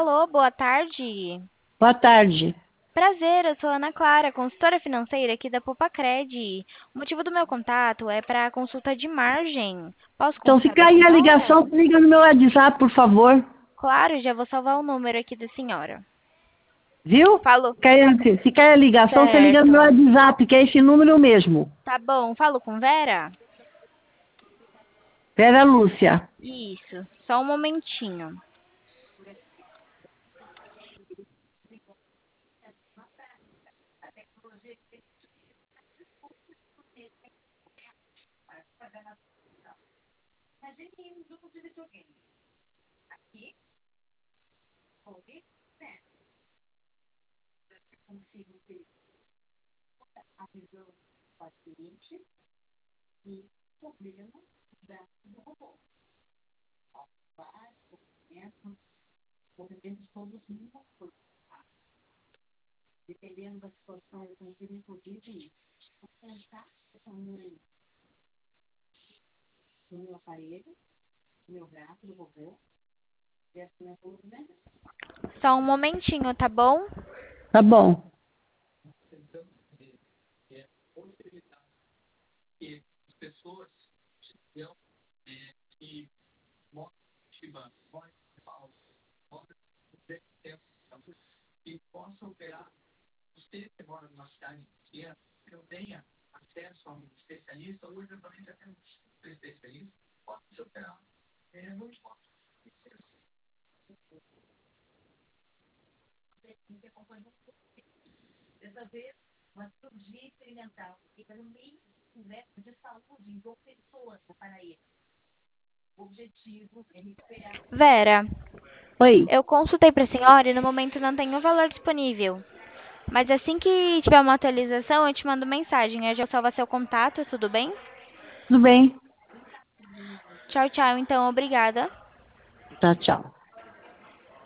Alô, boa tarde. Boa tarde. Prazer, eu sou Ana Clara, consultora financeira aqui da Popacred. O motivo do meu contato é para consulta de margem. Posso Então, se consultar da cair a senhora? ligação, liga no meu WhatsApp, por favor. Claro, já vou salvar o número aqui da senhora. Viu? Falo. Se cair a ligação, você liga no meu Certo. WhatsApp, que é esse número mesmo. Tá bom, falo com Vera? Vera Lúcia. Isso, só um momentinho. Só um momentinho, tá bom? Tá bom. Vera, Oi, eu consultei para a senhora e no momento não tem o valor disponível. Mas assim que tiver uma atualização, eu te mando mensagem. Eu já salvo seu contato, tudo bem? tudo bem? Tchau, tchau. Então, obrigada. Tá, tchau.